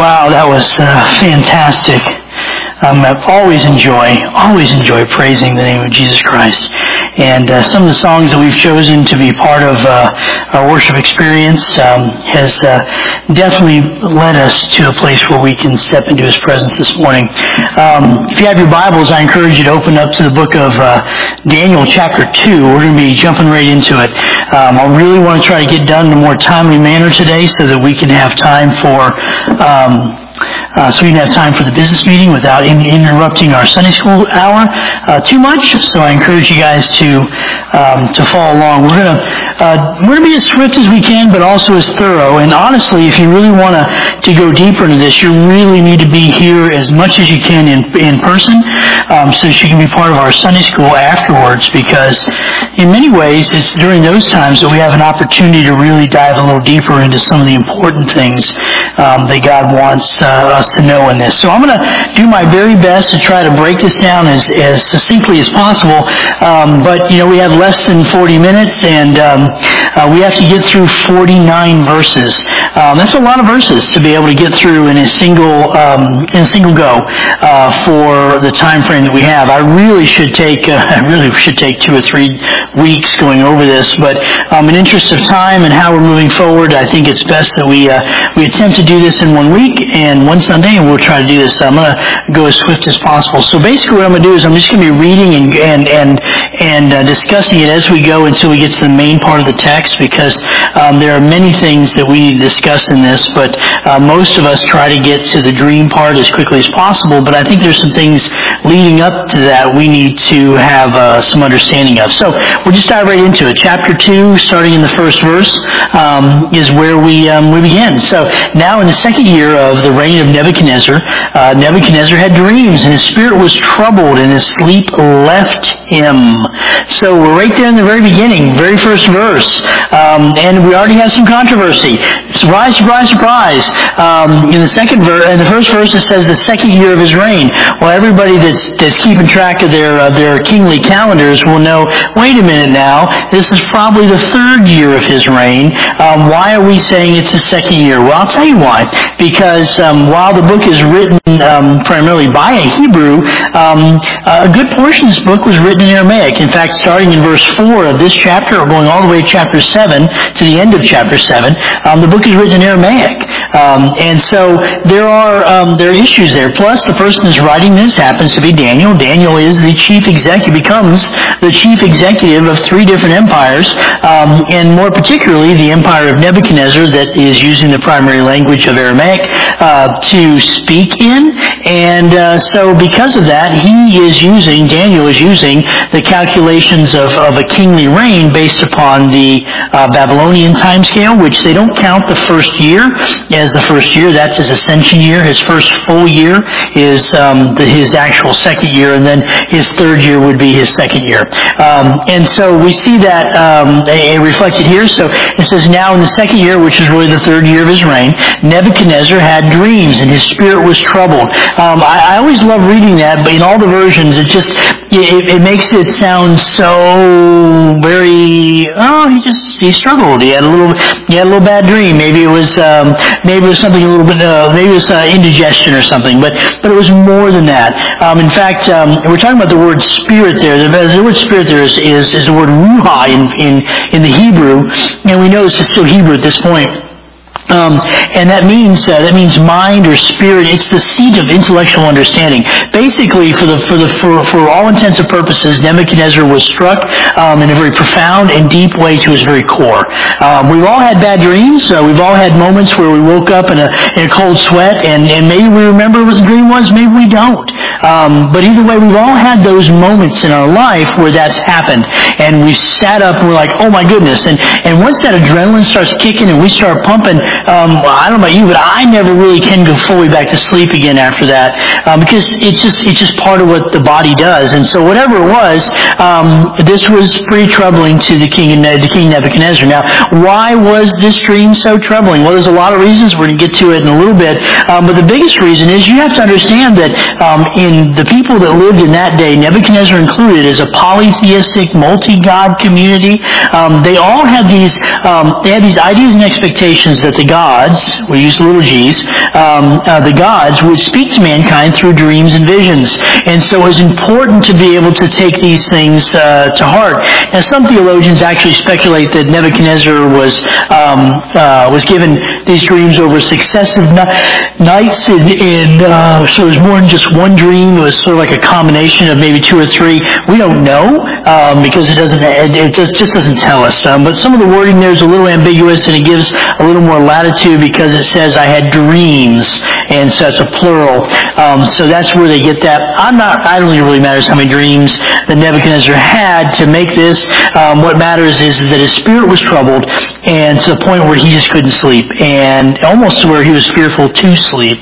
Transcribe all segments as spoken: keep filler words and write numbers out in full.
Wow, that was uh, fantastic. Um, I always enjoy, always enjoy praising the name of Jesus Christ. And uh, some of the songs that we've chosen to be part of uh, our worship experience um, has uh, definitely led us to a place where we can step into His presence this morning. Um, if you have your Bibles, I encourage you to open up to the book of uh, Daniel chapter two. We're going to be jumping right into it. Um, I really want to try to get done in a more timely manner today so that we can have time for... Um, Uh, so we can have time for the business meeting without in- interrupting our Sunday school hour uh, too much. So I encourage you guys to um, to follow along. We're gonna uh, we're gonna be as swift as we can, but also as thorough. And honestly, if you really want to to go deeper into this, you really need to be here as much as you can in in person, um, so that you can be part of our Sunday school afterwards. Because in many ways, it's during those times that we have an opportunity to really dive a little deeper into some of the important things um, that God wants uh, us to know in this. So I'm going to do my very best to try to break this down as, as succinctly as possible. Um, but, you know, we have less than forty minutes, and um, uh, we have to get through forty-nine verses. Um, that's a lot of verses to be able to get through in a single um, in a single go uh, for the time frame that we have. I really should take uh, I really should take two or three weeks going over this, but um, in interest of time and how we're moving forward, I think it's best that we uh, we attempt to do this in one week and one Sunday, and we'll try to do this. So I'm going to go as swift as possible. So basically what I'm going to do is I'm just going to be reading and and and, and uh, discussing it as we go until we get to the main part of the text, because um, there are many things that we need to discuss in this, but uh, most of us try to get to the dream part as quickly as possible, but I think there's some things leading up to that we need to have uh, some understanding of. So we'll just dive right into it. Chapter two, starting in the first verse, um, is where we um, we begin. So now in the second year of the reign of Nebuchadnezzar, uh, Nebuchadnezzar had dreams, and his spirit was troubled, and his sleep left him. So we're right there in the very beginning, very first verse, um, and we already have some controversy. Surprise, surprise, surprise. Um, in the second verse, in the first verse, it says the second year of his reign. Well, everybody that's that's keeping track of their uh, their kingly calendars will know. Wait a minute now, this is probably the third year of his reign. Um, why are we saying it's the second year? Well, I'll tell you why. Because um, while the book is written um, primarily by a Hebrew, um, a good portion of this book was written in Aramaic. In fact, starting in verse four of this chapter, or going all the way to chapter seven, to the end of chapter seven, um, the book is written in Aramaic. Um, and so there are um, there are issues there. Plus, the person who's writing this happens to be Daniel. Daniel is the chief executive, becomes the chief executive of three different empires, um, and more particularly the empire of Nebuchadnezzar, that is using the primary language of Aramaic uh, to speak in. And uh, so because of that, he is using, Daniel is using the calculations of, of a kingly reign based upon the uh, Babylonian timescale, which they don't count the first year as the first year. That's his ascension year. His first full year is um, the, his actual second year, and then his third year would be his second year. Um, and so we see that um, a, a reflected here. So it says, now in the second year, which is really the third year of his reign, Nebuchadnezzar had dreams, and his spirit was troubled. Um, I, I always love reading that, but in all the versions, it just it, it makes it sound so very. Oh, he just he struggled. He had a little he had a little bad dream. Maybe it was um, maybe it was something a little bit. Uh, maybe it was uh, indigestion or something. But but it was more than that. Um, in fact, um, we're talking about the word spirit there. The, the word spirit there is, is is the word ruha in in in the Hebrew, and we know this is still Hebrew at this point. Um, and that means uh, that means mind or spirit. It's the seat of intellectual understanding. Basically, for the for the for, for all intents and purposes, Nebuchadnezzar was struck um, in a very profound and deep way to his very core. Um, we've all had bad dreams. Uh, we've all had moments where we woke up in a in a cold sweat, and, and maybe we remember what the dream was, maybe we don't. Um, but either way, we've all had those moments in our life where that's happened, and we sat up and we're like, oh my goodness! And and once that adrenaline starts kicking and we start pumping. Um, well, I don't know about you, but I never really can go fully back to sleep again after that um, because it's just it's just part of what the body does. And so whatever it was, um, this was pretty troubling to the king and the king Nebuchadnezzar. Now, why was this dream so troubling? Well, there's a lot of reasons. We're going to get to it in a little bit, um, but the biggest reason is you have to understand that um, in the people that lived in that day, Nebuchadnezzar included, is a polytheistic, multi-god community. Um, they all had these um, they had these ideas and expectations that the the gods, we use little g's, um, uh, the gods would speak to mankind through dreams and visions. And so it was important to be able to take these things uh, to heart. Now, some theologians actually speculate that Nebuchadnezzar was um, uh, was given these dreams over successive ni- nights, in, in uh, so it was more than just one dream. It was sort of like a combination of maybe two or three. We don't know um, because it doesn't. It, it just, just doesn't tell us. Um, but some of the wording there is a little ambiguous, and it gives a little more latitude because it says I had dreams, and so it's a plural. Um, so that's where they get that. I'm not. I don't think it really matters how many dreams that Nebuchadnezzar had to make this. Um, what matters is, is that his spirit was troubled, and to the point where he just couldn't sleep, and almost to where he was fearful to sleep.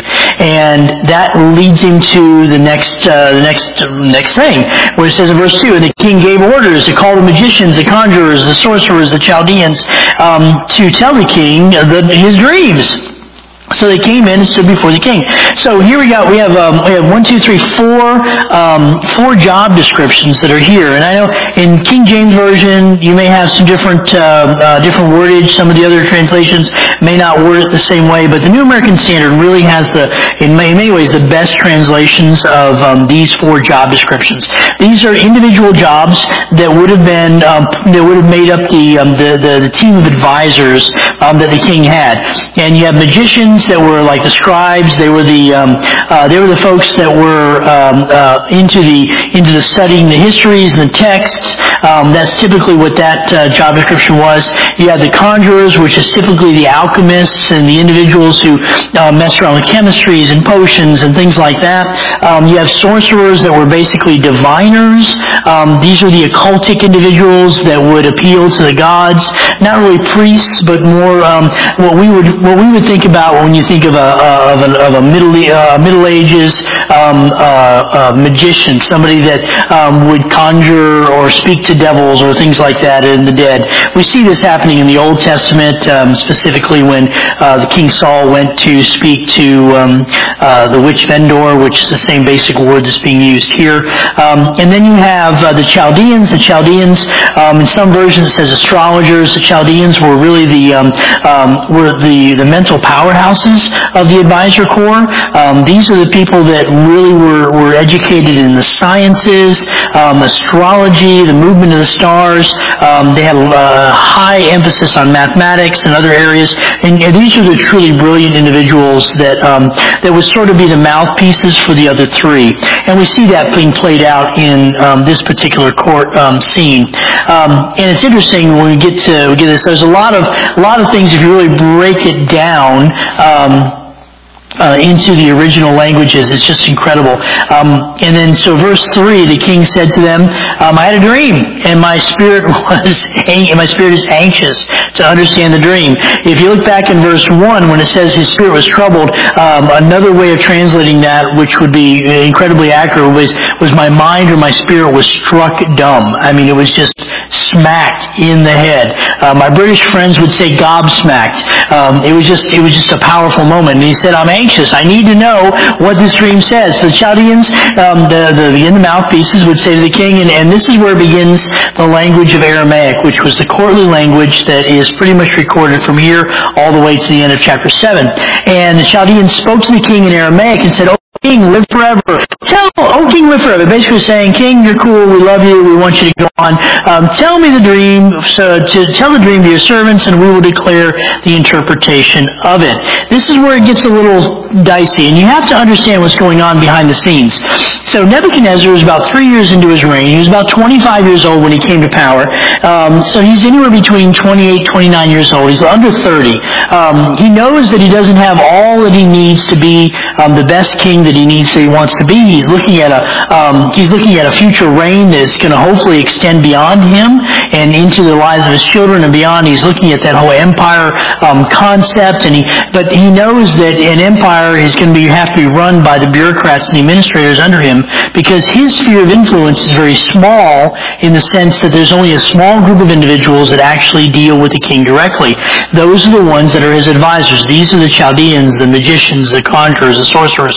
And that leads him to the next, uh, the next, next thing, where it says in verse two, and the king gave orders to call the magicians, the conjurers, the sorcerers, the Chaldeans, um, to tell the king the, his dreams. So they came in and stood before the king. So here we got, we have, um, we have one, two, three, four, um, four job descriptions that are here. And I know in King James Version, you may have some different, uh, uh, different wordage. Some of the other translations may not word it the same way, but the New American Standard really has the, in many ways, the best translations of, um, these four job descriptions. These are individual jobs that would have been, um, that would have made up the, um, the, the, the team of advisors, um, that the king had. And you have magicians that were like the scribes. They were the um, uh, they were the folks that were um, uh, into the into the studying the histories and the texts. Um, that's typically what that uh, job description was. You have the conjurers, which is typically the alchemists and the individuals who uh, mess around with chemistries and potions and things like that. Um, you have sorcerers that were basically diviners. Um, these are the occultic individuals that would appeal to the gods. Not really priests, but more um, what we would what we would think about when you think of a uh, of, a, of a middle uh, Middle Ages um, uh, uh, magician, somebody that um, would conjure or speak to devils or things like that in the dead. We see this happening in the Old Testament, um, specifically when uh, the King Saul went to speak to um, uh, the witch Vendor, which is the same basic word that's being used here. Um, and then you have uh, the Chaldeans. The Chaldeans, um, in some versions it says astrologers. The Chaldeans were really the um, um, were the the mental powerhouses of the advisor corps. Um, these are the people that really were, were educated in the sciences, um, astrology, the movement of the stars. Um, they had a high emphasis on mathematics and other areas. And, and these are the truly brilliant individuals that um, that would sort of be the mouthpieces for the other three. And we see that being played out in um, this particular court um, scene. Um, and it's interesting when we get to we get this. There's a lot of a lot of things if you really break it down. Um, Uh, into the original languages. It's just incredible. Um, and then, so verse three, the king said to them, um, I had a dream, and my spirit was, and my spirit is anxious to understand the dream. If you look back in verse one, when it says his spirit was troubled, um, another way of translating that, which would be incredibly accurate, was, was my mind or my spirit was struck dumb. I mean, it was just smacked in the head. Uh, my British friends would say gobsmacked. Um, it was just, it was just a powerful moment. And he said, I'm anxious. I need to know what this dream says. The Chaldeans, um, the, the, the in the mouthpieces would say to the king, and, and this is where it begins the language of Aramaic, which was the courtly language that is pretty much recorded from here all the way to the end of chapter seven. And the Chaldeans spoke to the king in Aramaic and said, King, live forever. Tell, oh King, live forever. Basically saying, King, you're cool, we love you, we want you to go on. Um, tell me the dream, so to tell the dream to your servants, and we will declare the interpretation of it. This is where it gets a little dicey, and you have to understand what's going on behind the scenes. So Nebuchadnezzar was about three years into his reign. He was about twenty-five years old when he came to power. Um, so he's anywhere between twenty-eight, twenty-nine years old. He's under thirty. Um, he knows that he doesn't have all that he needs to be um, the best king that he needs, that he wants to be. He's looking at a um, he's looking at a future reign that's going to hopefully extend beyond him and into the lives of his children and beyond. He's looking at that whole empire um, concept, and he but he knows that an empire is going to be have to be run by the bureaucrats and the administrators under him, because his sphere of influence is very small in the sense that there's only a small group of individuals that actually deal with the king directly. Those are the ones that are his advisors. These are the Chaldeans, the magicians, the conjurers, the sorcerers. These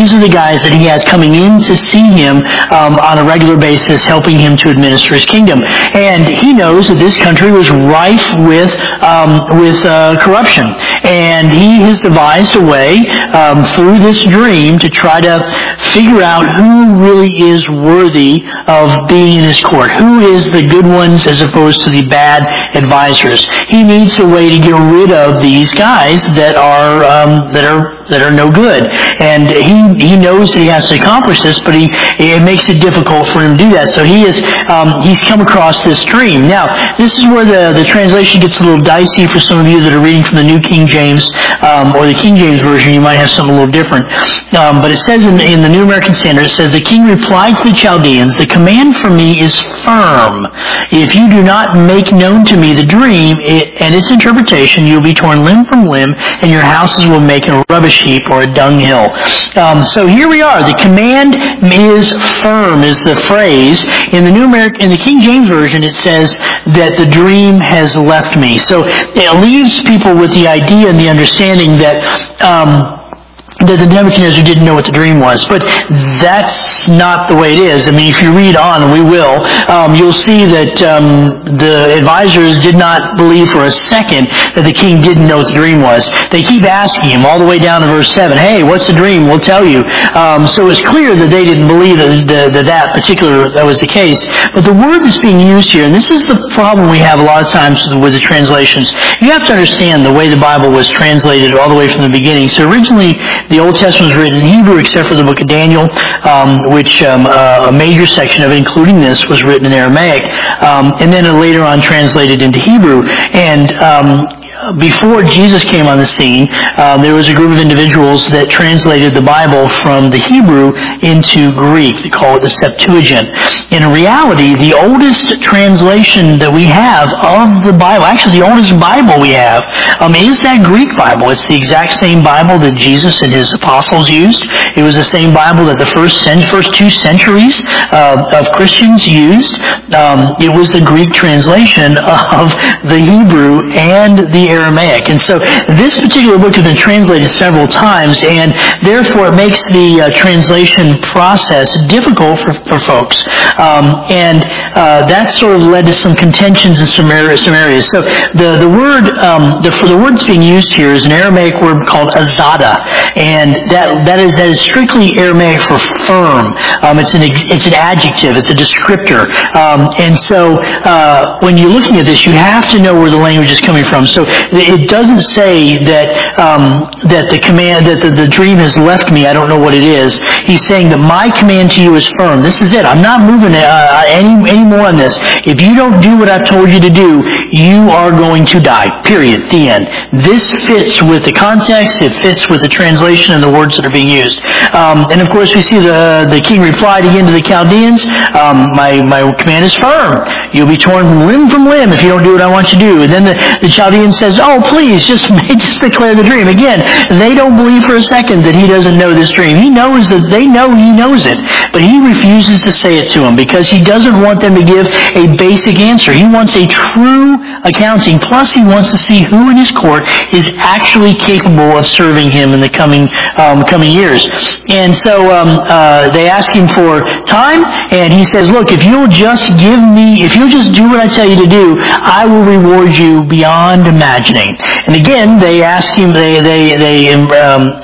these are the guys that he has coming in to see him um, on a regular basis, helping him to administer his kingdom. And he knows that this country was rife with um, with uh, corruption, and he has devised a way um, through this dream to try to figure out who really is worthy of being in his court, who is the good ones as opposed to the bad advisors. He needs a way to get rid of these guys that are um, that are that are no good, and he he knows that he has to accomplish this, but he it makes it difficult for him to do that. So he is um, he's come across this dream. Now, this is where the the translation gets a little dicey for some of you that are reading from the New King James um, or the King James version. You might have something a little different, um, but it says in, in the New American Standard, it says, "The king replied to the Chaldeans, 'The command from me is firm. If you do not make known to me the dream it, and its interpretation, you'll be torn limb from limb, and your houses will make a rubbish heap or a dunghill.'" Um, so here we are. The command is firm is the phrase. In the New American, in the King James version, it says that the dream has left me. So it leaves people with the idea and the understanding that um, that the Nebuchadnezzar didn't know what the dream was. But that's not the way it is. I mean, if you read on, and we will, um, you'll see that um, the advisors did not believe for a second that the king didn't know what the dream was. They keep asking him all the way down to verse seven, "Hey, what's the dream? We'll tell you." Um, so it's clear that they didn't believe that, that that particular that was the case. But the word that's being used here, and this is the problem we have a lot of times with the translations, you have to understand the way the Bible was translated all the way from the beginning. So originally, the Old Testament was written in Hebrew, except for the book of Daniel, um, which um, uh, a major section of it, including this, was written in Aramaic, um, and then later on translated into Hebrew. And um, before Jesus came on the scene, um, there was a group of individuals that translated the Bible from the Hebrew into Greek. They call it the Septuagint. In reality, the oldest translation that we have of the Bible, actually the oldest Bible we have, um, is that Greek Bible. It's the exact same Bible that Jesus and his apostles used. It was the same Bible that the first cent- first two centuries uh, of Christians used. Um, it was the Greek translation of the Hebrew and the Aramaic. And so this particular book has been translated several times, and therefore it makes the uh, translation process difficult for, for folks. Um, and uh, that sort of led to some contentions in some areas. Some areas. So the, the word, um, the, for the word that's being used here is an Aramaic word called azada, and that, that, is, that is strictly Aramaic for firm. Um, it's, an, it's an adjective. It's a descriptor. Um, and so uh, when you're looking at this, you have to know where the language is coming from. So it doesn't say that um, that the command that the, the dream has left me. I don't know what it is. He's saying that my command to you is firm. This is it. I'm not moving uh, any any more on this. If you don't do what I've told you to do, you are going to die. Period. The end. This fits with the context. It fits with the translation and the words that are being used. Um, and of course, we see the the king replied again to the Chaldeans. Um, my my command is firm. You'll be torn from limb from limb if you don't do what I want you to do. And then the, the Chaldean says, "Oh, please, just, just declare the dream." Again, they don't believe for a second that he doesn't know this dream. He knows that they know he knows it, but he refuses to say it to them because he doesn't want them to give a basic answer. He wants a true accounting. Plus, he wants to see who in his court is actually capable of serving him in the coming um, coming years. And so um, uh, they ask him for time, and he says, "Look, if you'll just give me, if you'll just do what I tell you to do, I will reward you beyond imagining." And again, they ask him, they, they, they, um,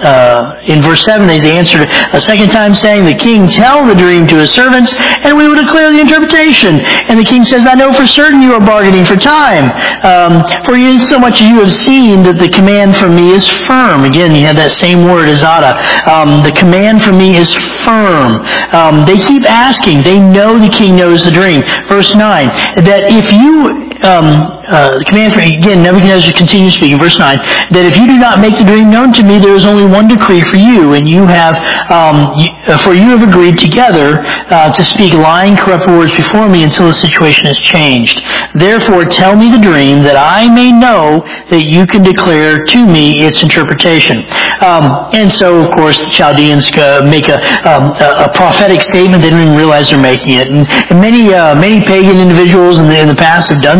uh, in verse seven, they, they answered a second time saying, "The king tell the dream to his servants, and we will declare the interpretation." And the king says, "I know for certain you are bargaining for time, um, for you so much as you have seen that the command from me is firm." Again, you have that same word, azada. Um, the command from me is firm. Um, they keep asking. They know the king knows the dream. Verse nine, that if you, um, uh, the command from, again, Nebuchadnezzar continues speaking, verse nine, that if you do not make the dream known to me, there is only one decree for you, and you have, um, you, uh, for you have agreed together uh, to speak lying, corrupt words before me until the situation is changed. Therefore, tell me the dream, that I may know that you can declare to me its interpretation. Um, and so, of course, the Chaldeans uh, make a, um, a, a prophetic statement. They don't even realize they're making it. And, and many uh, many pagan individuals in the, in the past have done this.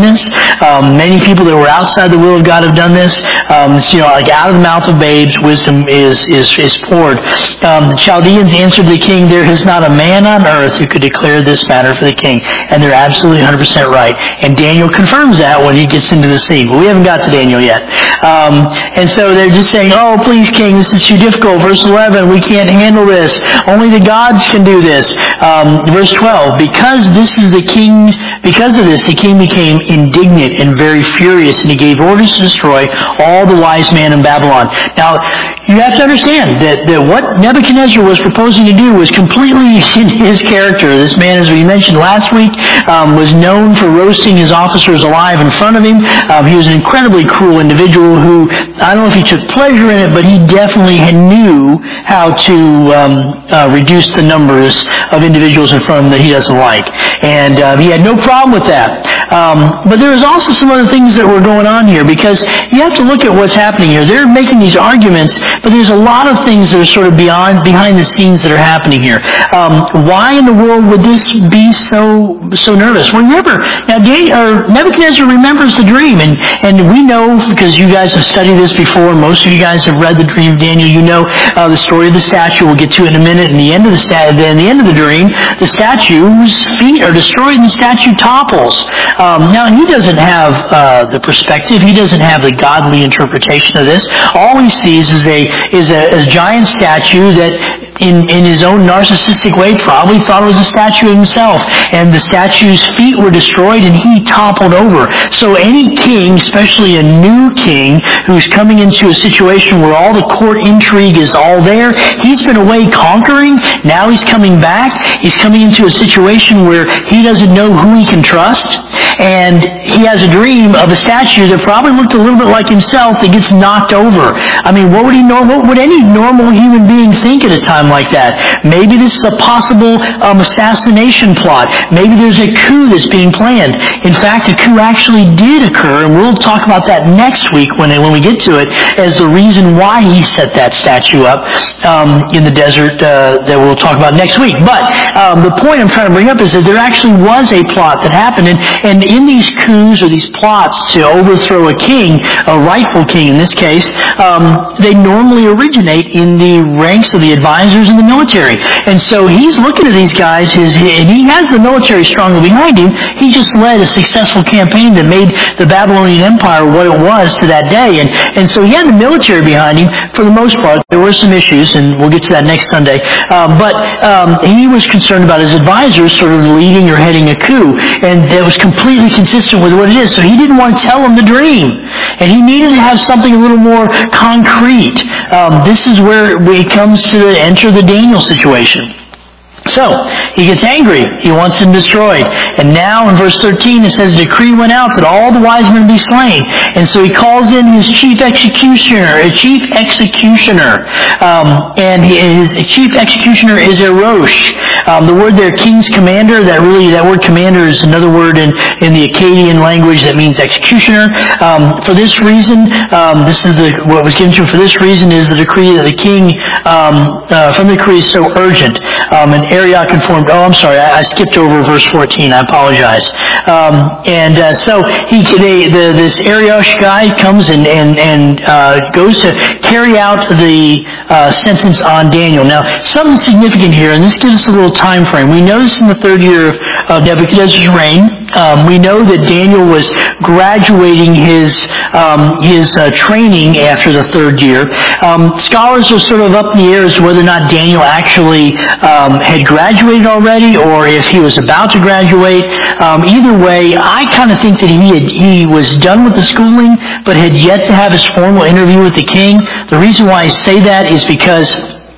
darkness. Um, many people that were outside the will of God have done this. Um, so, you know, like out of the mouth of babes, wisdom is is is poured. Um, the Chaldeans answered the king, "There is not a man on earth who could declare this matter for the king," and they're absolutely one hundred percent right. And Daniel confirms that when he gets into the scene. But we haven't got to Daniel yet. Um, and so they're just saying, "Oh, please, king, this is too difficult." Verse eleven, "We can't handle this. Only the gods can do this." Um, verse twelve, "Because this is the king, because of this, the king became indignant and very furious, and he gave orders to destroy all the wise men in Babylon." Now, you have to understand that, that what Nebuchadnezzar was proposing to do was completely in his character. This man, as we mentioned last week, um, was known for roasting his officers alive in front of him. Um, he was an incredibly cruel individual who, I don't know if he took pleasure in it, but he definitely knew how to um, uh, reduce the numbers of individuals in front of him that he doesn't like. And uh, he had no problem with that. Um, but there was also some other things that were going on here, because you have to look at what's happening here. They're making these arguments, but there's a lot of things that are sort of beyond, behind the scenes that are happening here. Um, why in the world would this be so so nervous? Well, remember, now Dan, or Nebuchadnezzar remembers the dream, and, and we know, because you guys have studied this before, most of you guys have read the dream of Daniel, you know uh, the story of the statue. We'll get to it in a minute. And the end of the sta- in the end of the dream, the statue's feet are destroyed and the statue topples. Um, now, he doesn't have uh, the perspective. He doesn't have the godly interpretation of this. All he sees is a is a, a giant statue that, in, in his own narcissistic way, probably thought it was a statue himself. And the statue's feet were destroyed and he toppled over. So any king, especially a new king, who's coming into a situation where all the court intrigue is all there, he's been away conquering, now he's coming back, he's coming into a situation where he doesn't know who he can trust, and he has a dream of a statue that probably looked a little bit like himself that gets knocked over. I mean, what would he know? What would any normal human being think at a time like that? Maybe this is a possible um, assassination plot. Maybe there's a coup that's being planned. In fact, a coup actually did occur, and we'll talk about that next week when when we get to it, as the reason why he set that statue up um, in the desert uh, that we'll talk about next week. But um, the point I'm trying to bring up is that there actually was a plot that happened, and, and in these coups or these plots to overthrow a king, a rightful king in this case, um, they normally originate in the ranks of the advisors in the military. And so he's looking at these guys, his, and he has the military strongly behind him. He just led a successful campaign that made the Babylonian Empire what it was to that day. And, and so he had the military behind him for the most part. There were some issues, and we'll get to that next Sunday. Um, but um, he was concerned about his advisors sort of leading or heading a coup. And that was completely consistent with what it is. So he didn't want to tell him the dream. And he needed to have something a little more concrete. Um, this is where it comes to the, enter the Daniel situation. So, he gets angry. He wants him destroyed. And now in verse thirteen it says, "A decree went out that all the wise men be slain." And so he calls in his chief executioner, a chief executioner. Um, and his chief executioner is Erosh. Um, the word there, king's commander, that really, that word commander is another word in, in the Akkadian language that means executioner. Um, for this reason, um, this is the, what was given to him for this reason is the decree that the king, um, uh, from the decree is so urgent. Um, and Arioch informed, oh, I'm sorry, I, I skipped over verse fourteen, I apologize. Um, and uh, so he, they, the, this Arioch guy comes and, and, and uh, goes to carry out the uh, sentence on Daniel. Now, something significant here, and this gives us a little time frame. We know this in the third year of, of Nebuchadnezzar's reign. Um, we know that Daniel was graduating his um, his uh, training after the third year. Um, scholars are sort of up in the air as to whether or not Daniel actually um, had graduated already, or if he was about to graduate. Um, either way, I kind of think that he had, he was done with the schooling, but had yet to have his formal interview with the king. The reason why I say that is because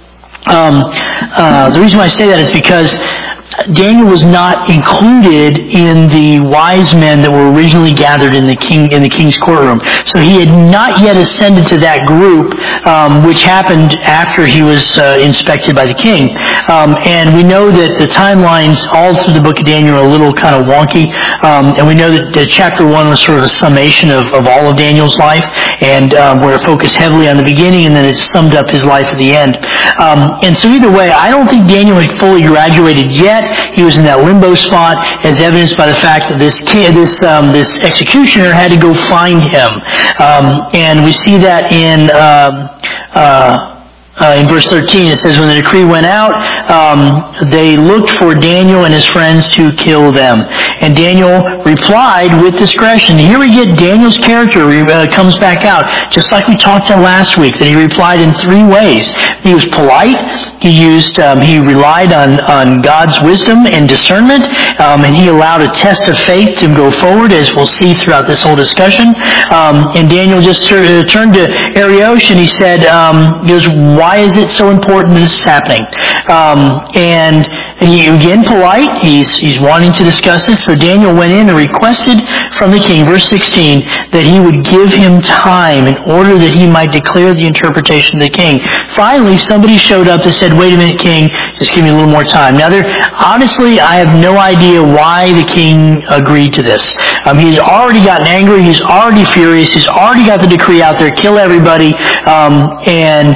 um, uh, the reason why I say that is because Daniel was not included in the wise men that were originally gathered in the king in the king's courtroom. So he had not yet ascended to that group, um, which happened after he was uh, inspected by the king. Um, and we know that the timelines all through the book of Daniel are a little kind of wonky. Um, and we know that, that chapter one was sort of a summation of, of all of Daniel's life, and um, where it focused heavily on the beginning, and then it summed up his life at the end. Um, and so either way, I don't think Daniel had fully graduated yet. yet. He was in that limbo spot, as evidenced by the fact that this kid, this um, this executioner had to go find him. Um, and we see that in um, uh, Uh, in verse thirteen, it says, when the decree went out, um, they looked for Daniel and his friends to kill them. And Daniel replied with discretion. Here we get Daniel's character uh, comes back out, just like we talked about last week, that he replied in three ways. He was polite. He used, um, he relied on, on God's wisdom and discernment, um, and he allowed a test of faith to go forward, as we'll see throughout this whole discussion. Um, and Daniel just uh, turned to Arioch and he said, um, he goes, why is it so important that this is happening? Um, and he, again, polite. He's, he's wanting to discuss this. So Daniel went in and requested from the king, verse sixteen, that he would give him time in order that he might declare the interpretation to the king. Finally, somebody showed up and said, wait a minute, king, just give me a little more time. Now, there, honestly, I have no idea why the king agreed to this. Um, he's already gotten angry. He's already furious. He's already got the decree out there, kill everybody. Um, and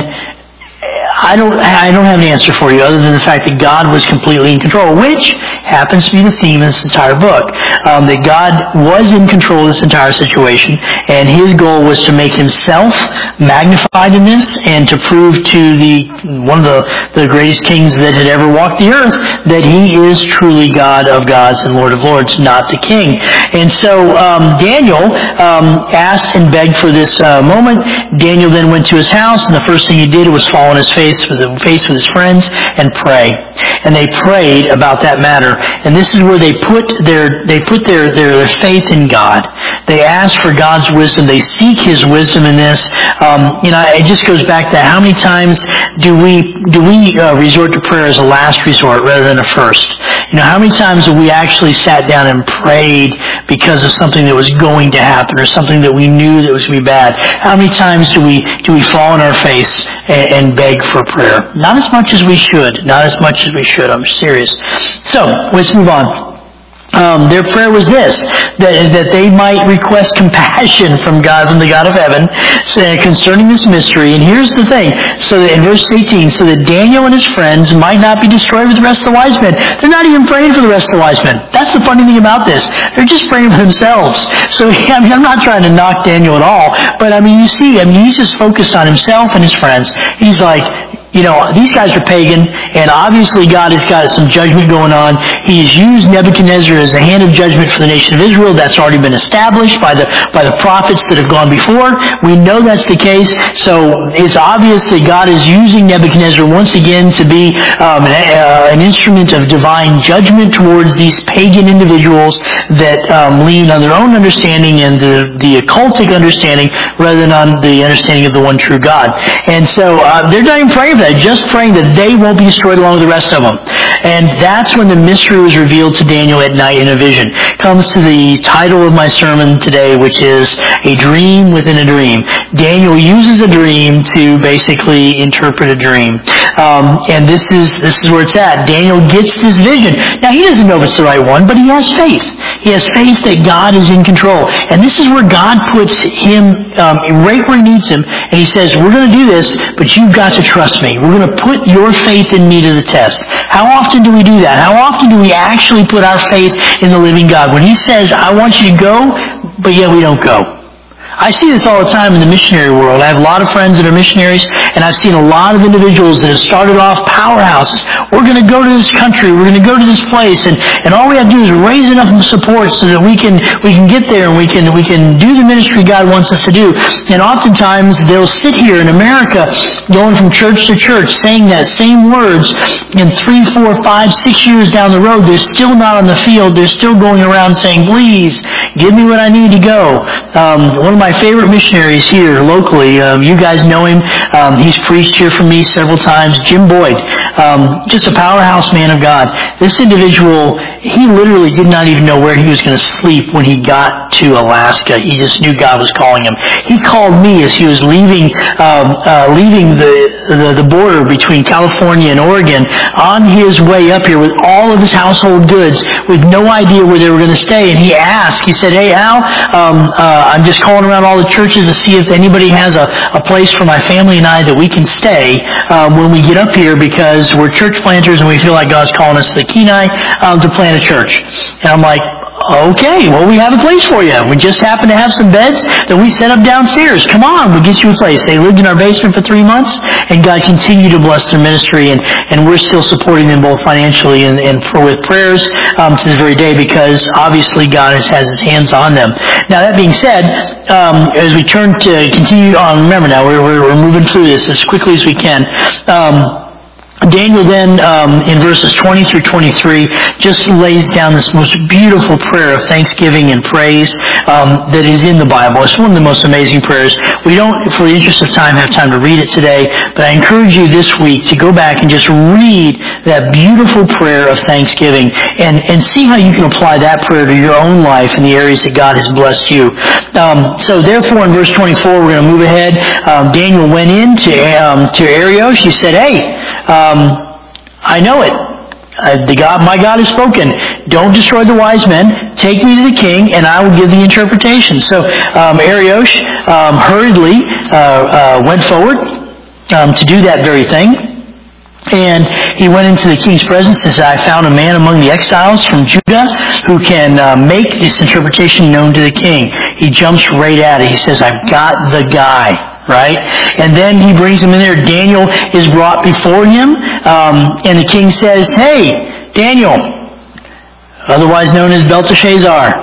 I don't, I don't have an answer for you other than the fact that God was completely in control, which happens to be the theme of this entire book. Um, that God was in control of this entire situation, and his goal was to make himself magnified in this and to prove to the one of the, the greatest kings that had ever walked the earth that he is truly God of gods and Lord of lords, not the king. And so um, Daniel um, asked and begged for this uh, moment. Daniel then went to his house, and the first thing he did was fall on his face with the face with his friends and pray. And they prayed about that matter. And this is where they put their they put their, their, their faith in God. They ask for God's wisdom. They seek his wisdom in this. Um, you know, it just goes back to how many times do we do we uh, resort to prayer as a last resort rather than a first? You know, how many times have we actually sat down and prayed because of something that was going to happen or something that we knew that was going to be bad? How many times do we do we fall on our face and, and beg for prayer? Not as much as we should. Not as much as we should. I'm serious. So, let's move on. Um, their prayer was this, that, that they might request compassion from God, from the God of heaven, concerning this mystery. And here's the thing, so that in verse eighteen, so that Daniel and his friends might not be destroyed with the rest of the wise men. They're not even praying for the rest of the wise men. That's the funny thing about this. They're just praying for themselves. So, I mean, I'm not trying to knock Daniel at all, but I mean, you see, I mean, he's just focused on himself and his friends. He's like, you know, these guys are pagan, and obviously God has got some judgment going on. He's used Nebuchadnezzar as a hand of judgment for the nation of Israel. That's already been established by the by the prophets that have gone before. We know that's the case. So it's obvious that God is using Nebuchadnezzar once again to be um, an, uh, an instrument of divine judgment towards these pagan individuals that um, lean on their own understanding and the, the occultic understanding rather than on the understanding of the one true God. And so uh, they're not even praying for that, just praying that they won't be destroyed along with the rest of them. And that's when the mystery was revealed to Daniel at night in a vision. Comes to the title of my sermon today, which is A Dream Within a Dream. Daniel uses a dream to basically interpret a dream. Um, and this is this is where it's at. Daniel gets this vision. Now, he doesn't know if it's the right one, but he has faith. He has faith that God is in control. And this is where God puts him um, right where he needs him. And he says, we're going to do this, but you've got to trust me. We're going to put your faith in me to the test. How often do we do that? How often do we actually put our faith in the living God? When he says, I want you to go, but yet we don't go. I see this all the time in the missionary world. I have a lot of friends that are missionaries, and I've seen a lot of individuals that have started off powerhouses. We're going to go to this country. We're going to go to this place, and, and all we have to do is raise enough support so that we can we can get there and we can we can do the ministry God wants us to do. And oftentimes they'll sit here in America, going from church to church, saying that same words, and three, four, five, six years down the road, they're still not on the field. They're still going around saying, "Please give me what I need to go." Um, one of my favorite missionaries here locally, um, you guys know him. Um, he's preached here for me several times. Jim Boyd, um, just a powerhouse man of God. This individual, he literally did not even know where he was going to sleep when he got to Alaska. He just knew God was calling him. He called me as he was leaving, um, uh, leaving the, the the border between California and Oregon on his way up here with all of his household goods, with no idea where they were going to stay. And he asked, he said, "Hey, Al, um, uh, I'm just calling around around all the churches to see if anybody has a, a place for my family and I that we can stay um, when we get up here, because we're church planters and we feel like God's calling us to the Kenai um, to plant a church. And I'm like, okay, well, we have a place for you. We just happen to have some beds that we set up downstairs. Come on, we'll get you a place. They lived in our basement for three months, and God continued to bless their ministry, and, and we're still supporting them both financially and, and for, with prayers um, to this very day, because obviously God has, has His hands on them. Now, that being said, um, as we turn to continue on, remember now, we're, we're, we're moving through this as quickly as we can. Um, Daniel then, um, in verses twenty through twenty-three, just lays down this most beautiful prayer of thanksgiving and praise um, that is in the Bible. It's one of the most amazing prayers. We don't, for the interest of time, have time to read it today, but I encourage you this week to go back and just read that beautiful prayer of thanksgiving and, and see how you can apply that prayer to your own life in the areas that God has blessed you. Um, so therefore, in verse twenty-four, we're going to move ahead. Um, Daniel went in to, um, to Ariosh. He said, hey, um, I know it. Uh, the God, my God has spoken. Don't destroy the wise men. Take me to the king, and I will give the interpretation. So um, Ariosh um, hurriedly uh, uh, went forward um, to do that very thing. And he went into the king's presence and said, I found a man among the exiles from Judah who can uh, make this interpretation known to the king. He jumps right at it. He says, I've got the guy. Right? And then he brings him in there. Daniel is brought before him, um, and the king says, hey, Daniel, otherwise known as Belteshazzar,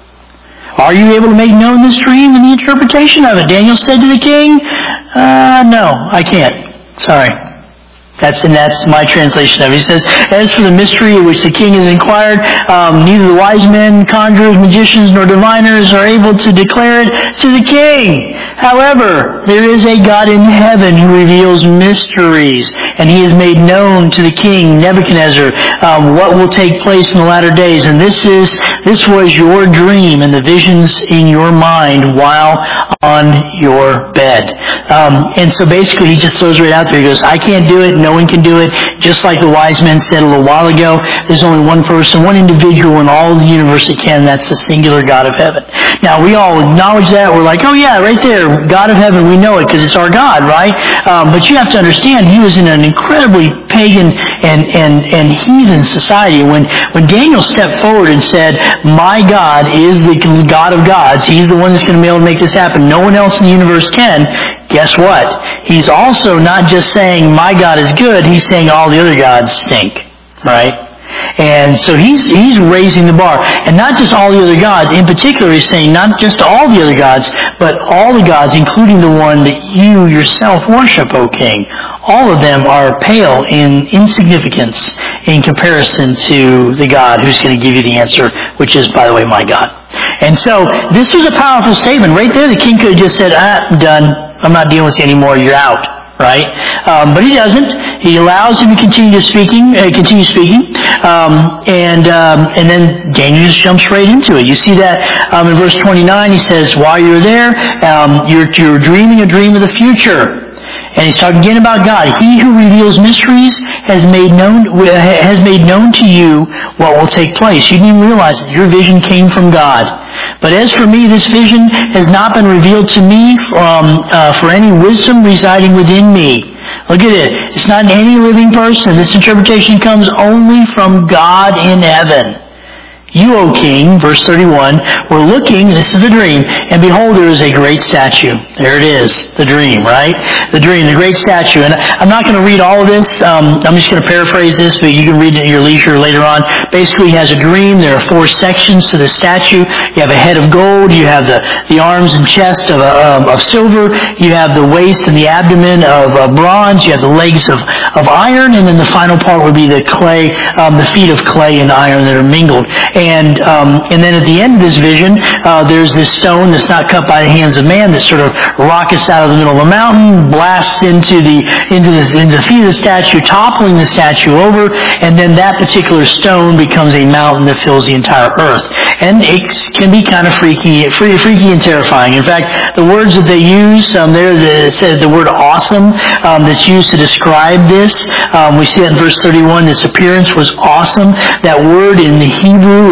are you able to make known this dream and the interpretation of it? Daniel said to the king, uh, no, I can't. Sorry. That's and that's my translation of it. He says, as for the mystery of which the king has inquired, um, neither the wise men, conjurers, magicians, nor diviners are able to declare it to the king. However, there is a God in heaven who reveals mysteries, and He has made known to the king Nebuchadnezzar um, what will take place in the latter days. And this is this was your dream and the visions in your mind while on your bed. Um, and so basically, he just throws right out there. He goes, I can't do it. No one can do it. Just like the wise men said a little while ago, there's only one person, one individual in all of the universe that can. That's the singular God of heaven. Now, we all acknowledge that. We're like, oh yeah, right there, God of heaven. We know it because it's our God, right? Um, but you have to understand, he was in an incredibly pagan and, and, and heathen society. When, when Daniel stepped forward and said, my God is the God of gods, He's the one that's going to be able to make this happen. No one else in the universe can. Guess what? He's also not just saying, my God is good, he's saying all the other gods stink. Right? And so he's he's raising the bar. And not just all the other gods. In particular, he's saying not just all the other gods, but all the gods, including the one that you yourself worship, O king. All of them are pale in insignificance in comparison to the God who's going to give you the answer, which is, by the way, my God. And so this was a powerful statement. Right there, the king could have just said, ah, I'm done. I'm not dealing with you anymore. You're out. Right? Um, but he doesn't. He allows him to continue speaking, uh, continue speaking, um, and um, and then Daniel just jumps right into it. You see that um, in verse twenty-nine. He says, "While you're there, um, you're you're dreaming a dream of the future." And he's talking again about God. He who reveals mysteries has made known has made known to you what will take place. You didn't even realize that your vision came from God. But as for me, this vision has not been revealed to me from, uh, for any wisdom residing within me. Look at it. It's not any living person. This interpretation comes only from God in heaven. You, O king, verse thirty-one, were looking, this is the dream, and behold, there is a great statue. There it is, the dream, right? The dream, the great statue. And I'm not going to read all of this. Um, I'm just going to paraphrase this, but you can read it at your leisure later on. Basically, he has a dream. There are four sections to the statue. You have a head of gold. You have the, the arms and chest of, uh, of silver. You have the waist and the abdomen of uh, bronze. You have the legs of, of iron. And then the final part would be the clay, um, the feet of clay and iron that are mingled. And um, and then at the end of this vision, uh, there's this stone that's not cut by the hands of man that sort of rockets out of the middle of the mountain, blasts into the into the into the feet of the statue, toppling the statue over, and then that particular stone becomes a mountain that fills the entire earth. And it can be kind of freaky, free, freaky and terrifying. In fact, the words that they use um, there, the, it says the word awesome um, that's used to describe this. Um, we see that in verse thirty-one. This appearance was awesome. That word in the Hebrew is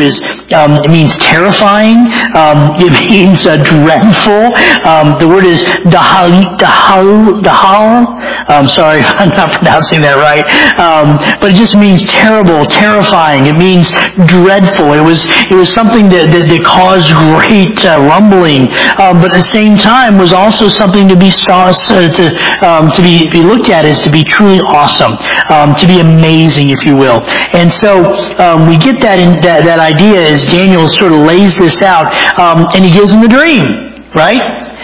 Um, it means terrifying. Um, it means uh, dreadful. Um, the word is dahal, dahal, dahal. I'm sorry if I'm not pronouncing that right. Um, but it just means terrible, terrifying. It means dreadful. It was it was something that, that, that caused great uh, rumbling, um, but at the same time was also something to be saw, uh, to um, to be, be looked at as to be truly awesome, um, to be amazing, if you will. And so um, we get that in that, that idea as Daniel sort of lays this out, um, and he gives him a dream, right?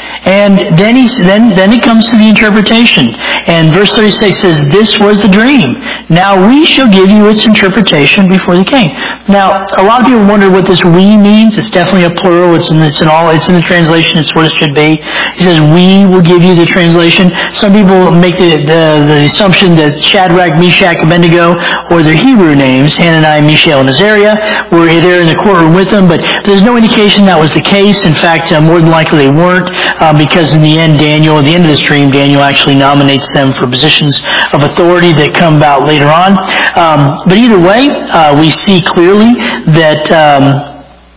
And then he then then it comes to the interpretation. And verse thirty-six says, "This was the dream. Now we shall give you its interpretation before the king." Now, a lot of people wonder what this "we" means. It's definitely a plural. It's in, it's in all. It's in the translation. It's what it should be. He says, "We will give you the translation." Some people make the, the, the assumption that Shadrach, Meshach, Abednego, or their Hebrew names, Hananiah, Mishael, and Azariah, were there in the courtroom with them. But there's no indication that was the case. In fact, uh, more than likely they weren't, uh, because in the end, Daniel, at the end of this dream, Daniel actually nominates them for positions of authority that come about later on. Um, but either way, uh, we see clearly that um,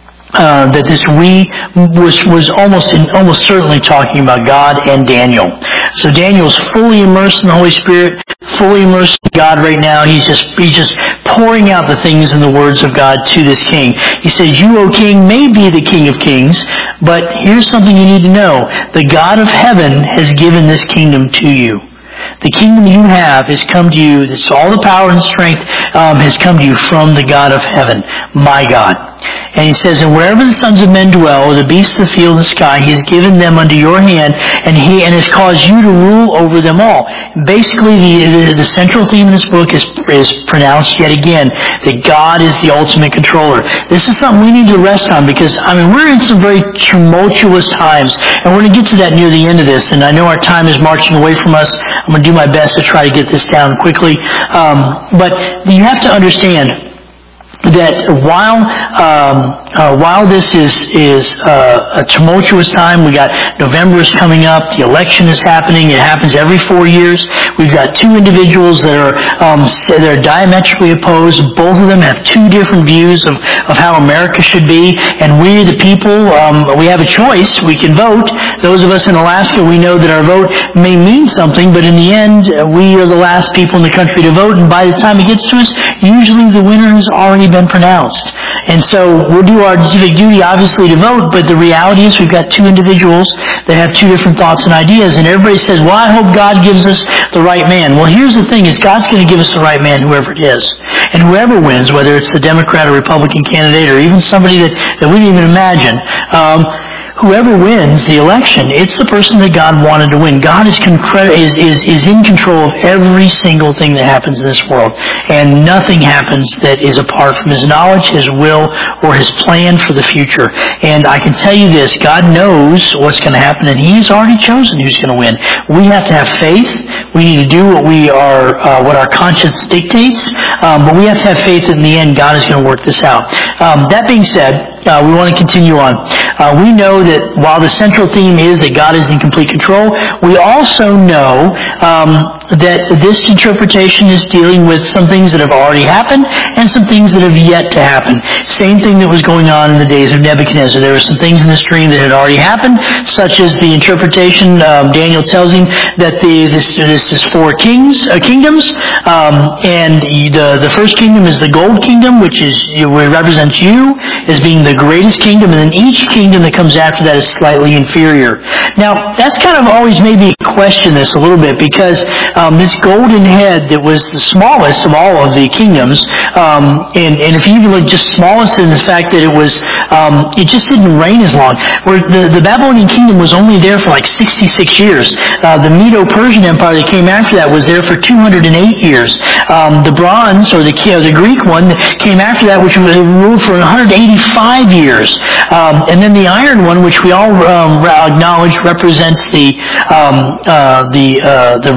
uh, that this "we" was was almost in, almost certainly talking about God and Daniel. So Daniel's fully immersed in the Holy Spirit, fully immersed in God right now. He's just he's just pouring out the things in the words of God to this king. He says, "You, O king, may be the King of Kings, but here's something you need to know: the God of heaven has given this kingdom to you." The kingdom you have has come to you, this, all the power and strength um, has come to you from the God of heaven, my God. And he says, "And wherever the sons of men dwell, or the beasts of the field and the sky, he has given them unto your hand, and he and has caused you to rule over them all." Basically, the, the, the central theme in this book is, is pronounced yet again, that God is the ultimate controller. This is something we need to rest on, because, I mean, we're in some very tumultuous times, and we're going to get to that near the end of this, and I know our time is marching away from us. I'm going to do my best to try to get this down quickly. Um, but you have to understand that while um, uh, while this is is uh, a tumultuous time, we got November is coming up, the election is happening. It happens every four years. We've got two individuals that are um, that are diametrically opposed. Both of them have two different views of, of how America should be, and we, the people, um, we have a choice. We can vote. Those of us in Alaska, we know that our vote may mean something, but in the end, we are the last people in the country to vote, and by the time it gets to us, usually the winner has already been pronounced. And so we'll do our civic duty, obviously, to vote, but the reality is we've got two individuals that have two different thoughts and ideas, and everybody says, "Well, I hope God gives us the right man." Well, here's the thing, is God's going to give us the right man, whoever it is. And whoever wins, whether it's the Democrat or Republican candidate, or even somebody that, that we didn't even imagine, um, whoever wins the election, it's the person that God wanted to win. God is, concre- is, is, is in control of every single thing that happens in this world. And nothing happens that is apart from His knowledge, His will, or His plan for the future. And I can tell you this, God knows what's going to happen, and He's already chosen who's going to win. We have to have faith. We need to do what we are, uh, what our conscience dictates, um, but we have to have faith that in the end God is going to work this out. Um, that being said, Uh, we want to continue on. Uh, we know that while the central theme is that God is in complete control, we also know um, that this interpretation is dealing with some things that have already happened and some things that have yet to happen. Same thing that was going on in the days of Nebuchadnezzar. There were some things in this dream that had already happened, such as the interpretation. Um, Daniel tells him that the this, this is four kings, uh, kingdoms, um, and the the first kingdom is the gold kingdom, which is which represents you as being the greatest kingdom, and then each kingdom that comes after that is slightly inferior. Now, that's kind of always made me question this a little bit, because um, this golden head that was the smallest of all of the kingdoms, um, and, and if you even look just smallest in the fact that it was, um, it just didn't reign as long. Where the, the Babylonian kingdom was only there for like sixty-six years. Uh, the Medo-Persian Empire that came after that was there for two hundred eight years. Um, the Bronze, or the, or the Greek one, came after that, which ruled for one hundred eighty-five years. Um, and then the Iron one, which we all um, acknowledge represents the um, uh, the uh, the Roman Empire.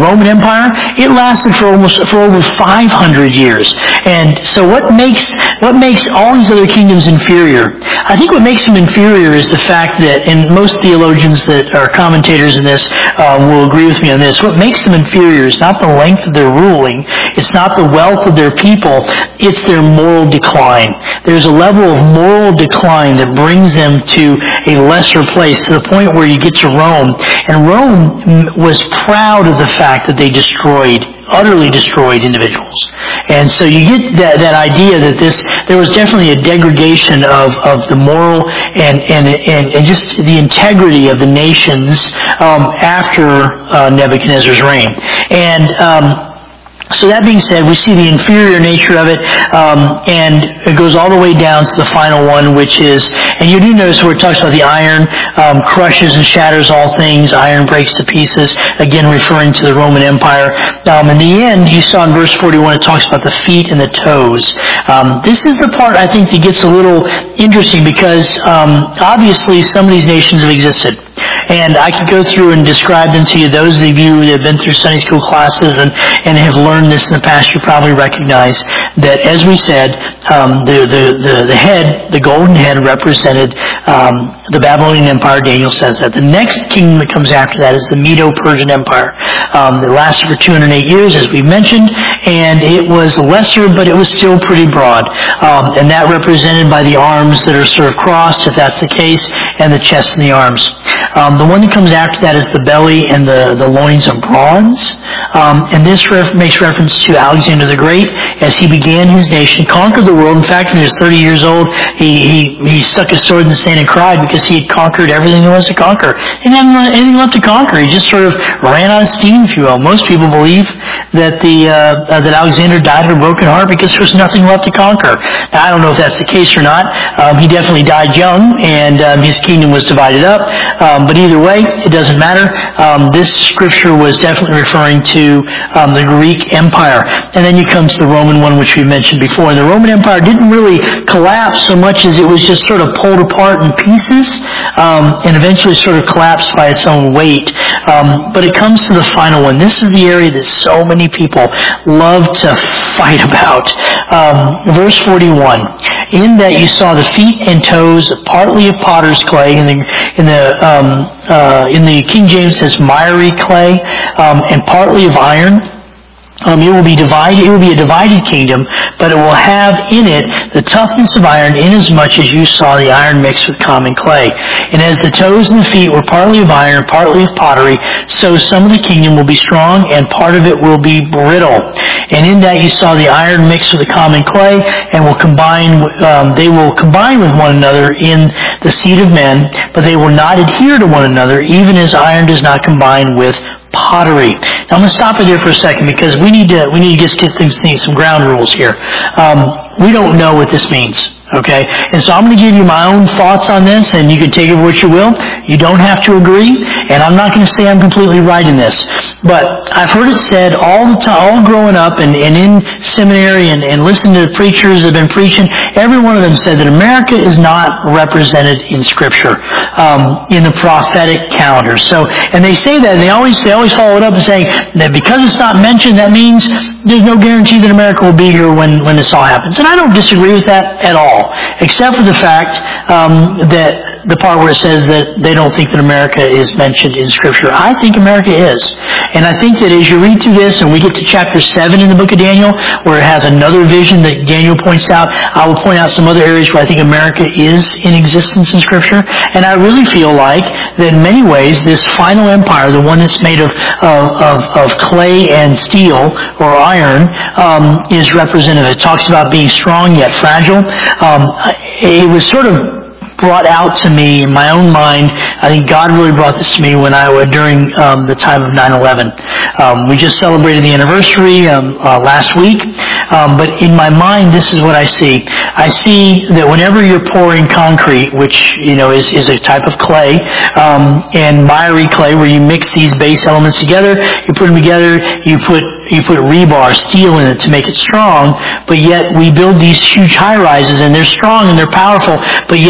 Empire, it lasted for almost for over five hundred years. And so what makes what makes all these other kingdoms inferior? I think what makes them inferior is the fact that, and most theologians that are commentators in this uh, will agree with me on this, what makes them inferior is not the length of their ruling, it's not the wealth of their people, it's their moral decline. There's a level of moral decline that brings them to a lesser place, to the point where you get to Rome. And Rome was proud of the fact that they destroyed, utterly destroyed individuals. And so you get that, that idea that this, there was definitely a degradation of, of the moral and, and, and, and just the integrity of the nations um, after uh, Nebuchadnezzar's reign. And um, So that being said, we see the inferior nature of it, um, and it goes all the way down to the final one, which is, and you do notice where it talks about the iron um, crushes and shatters all things, iron breaks to pieces, again referring to the Roman Empire. Um, in the end, you saw in verse forty-one, it talks about the feet and the toes. Um, this is the part, I think, that gets a little interesting, because um, obviously some of these nations have existed. And I could go through and describe them to you. Those of you that have been through Sunday school classes and, and have learned this in the past, you probably recognize that, as we said, um, the, the, the, the head, the golden head, represented um, the Babylonian Empire. Daniel says that. The next kingdom that comes after that is the Medo-Persian Empire. Um, it lasted for two hundred eight years, as we mentioned, and it was lesser, but it was still pretty broad. Um, and that represented by the arms that are sort of crossed, if that's the case, and the chest and the arms. Um, the one that comes after that is the belly and the, the loins of bronze. Um, and this ref- makes reference to Alexander the Great as he began his nation, conquered the world. In fact, when he was thirty years old, he, he, he stuck his sword in the sand and cried because he had conquered everything there was to conquer. He didn't have anything left to conquer. He just sort of ran out of steam, if you will. Most people believe that the uh, uh, that Alexander died of a broken heart because there was nothing left to conquer. Now, I don't know if that's the case or not. Um, he definitely died young, and um, his kingdom was divided up. Um, but either way, it doesn't matter. Um, this scripture was definitely referring to um, the Greek Empire. And then you come to the Roman one, which we mentioned before. And the Roman Empire didn't really collapse so much as it was just sort of pulled apart in pieces um, and eventually sort of collapsed by its own weight. Um, but it comes to the final one. This is the area that so many people love to fight about. Um, verse forty-one. In that you saw the feet and toes, partly of potter's clay. In the, in the, um, uh, in the King James it says miry clay, um, and partly of iron. Um, it will be divided. It will be a divided kingdom, but it will have in it the toughness of iron, inasmuch as you saw the iron mixed with common clay. And as the toes and the feet were partly of iron, partly of pottery, so some of the kingdom will be strong, and part of it will be brittle. And in that you saw the iron mixed with the common clay, and will combine. Um, they will combine with one another in the seed of men, but they will not adhere to one another, even as iron does not combine with pottery. Now I'm going to stop right there for a second, because we need to we need to just get things, some ground rules here. Um, we don't know what this means. Okay? And so I'm going to give you my own thoughts on this, and you can take it for what you will. You don't have to agree, and I'm not going to say I'm completely right in this. But I've heard it said all the time, all growing up and, and in seminary and, and listening to the preachers that have been preaching, every one of them said that America is not represented in Scripture, um, in the prophetic calendar. So, and they say that, and they always, they always follow it up and saying that because it's not mentioned, that means there's no guarantee that America will be here when, when this all happens. And I don't disagree with that at all. Except for the fact um, that the part where it says that they don't think that America is mentioned in Scripture. I think America is. And I think that as you read through this, and we get to chapter seven in the book of Daniel, where it has another vision that Daniel points out, I will point out some other areas where I think America is in existence in Scripture. And I really feel like that in many ways, this final empire, the one that's made of, of, of, of clay and steel, or iron, um, is representative. It talks about being strong yet fragile. Um, it was sort of brought out to me in my own mind. I think God really brought this to me when I was during um, the time of nine eleven. Um, we just celebrated the anniversary um, uh, last week, um, but in my mind, this is what I see. I see that whenever you're pouring concrete, which you know is, is a type of clay, um, and miry clay, where you mix these base elements together, you put them together, you put you put rebar, steel in it to make it strong, but yet we build these huge high-rises, and they're strong and they're powerful, but yet